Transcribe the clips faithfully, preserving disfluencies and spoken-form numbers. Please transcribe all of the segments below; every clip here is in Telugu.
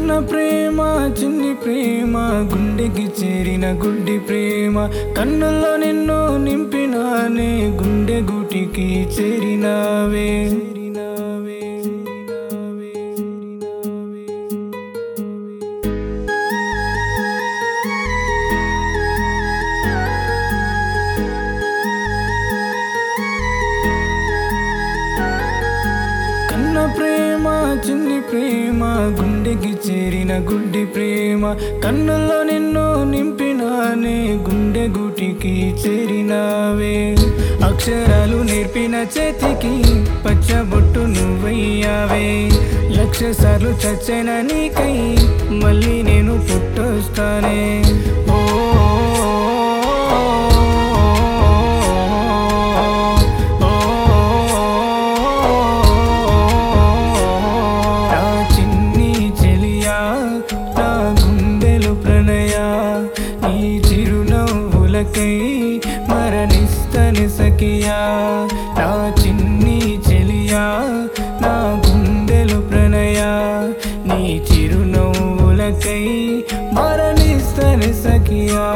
కన్న ప్రేమ చిన్ని ప్రేమ గుండెకి చేరిన గుడ్డి ప్రేమ కన్నుల్లో నిన్ను నింపినానే గుండె గుటికి చేరినావే కన్న ప్రేమ చిన్ని ప్రేమ గుండెకి చేరిన గుడ్డి ప్రేమ కన్నుల్లో నిన్ను నింపినానే గుండె గుటికి చేరినావే అక్షరాలు నేర్పిన చేతికి పచ్చబొట్టు నువ్వయ్యావే లక్ష సార్లు చచ్చిన నీకై మళ్ళీ నేను పుట్టొస్తానే ఓ మరణిస్తని సఖియా నా చిన్ని చెలియా నా గుండెలు ప్రణయా నీ చిరునవ్వులకై మరణిస్తని సఖియా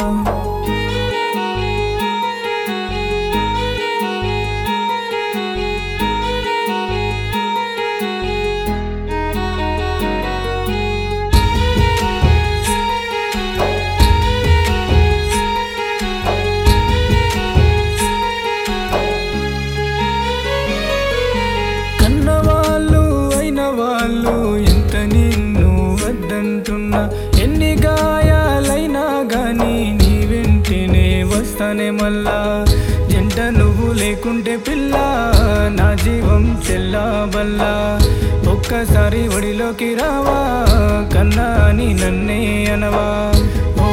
ఎంత నిన్ను వద్దంటున్నా ఎన్ని గాయాలైనా గానీ నీ వెంటనే వస్తానే మళ్ళా జంట నువ్వు లేకుంటే పిల్ల నా జీవం చెల్లాబల్లా ఒక్కసారి ఒడిలోకి రావా కన్నా అని నన్నే అనవా ఓ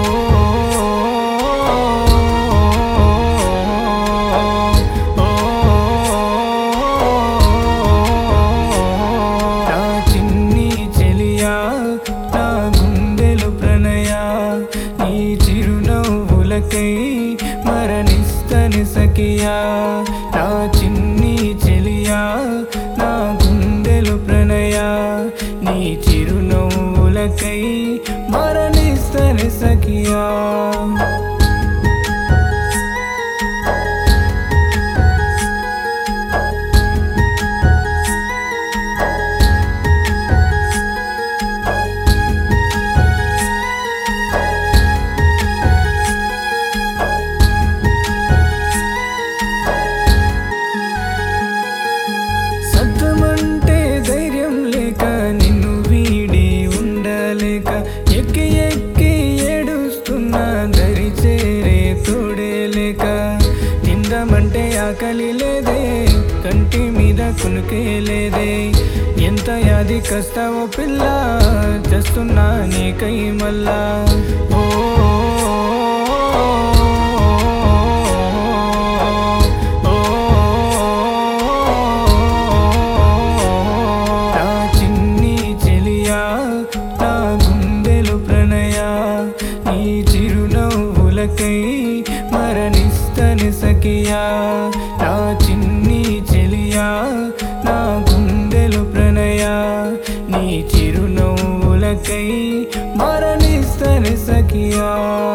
మరణిస్తని సఖియా నా చిన్ని చెలియా నా గుండెలు ప్రణయా నీ చిరునవ్వులకై మరణిస్తని సఖియా ఎక్కి ఎక్కి ఏడుస్తున్నా దరి చేరే తోడే లేక తిందామంటే ఆకలి లేదే కంటి మీద కునుకే లేదే ఎంత యాది కస్తావో పిల్ల చేస్తున్నా నీకై మళ్ళా ఓ మరణిస్తని సఖియా నా చిన్ని చెలియా నా గుండెలు ప్రణయా నీ చిరునవ్వులకై మరణిస్తని సఖియా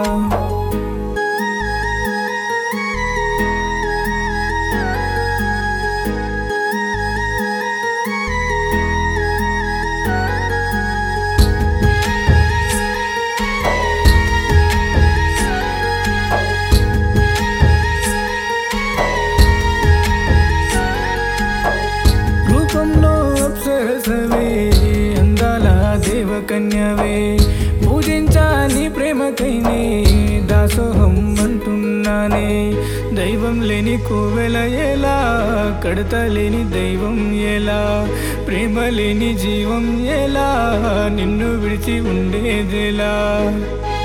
అందాల దేవకన్యవే పూజించా నీ ప్రేమకైనే దాసోహం అంటున్నానే దైవం లేని కోవెల ఎలా కడత లేని దైవం ఎలా ప్రేమ లేని జీవం ఎలా నిన్ను విడిచి ఉండేదెలా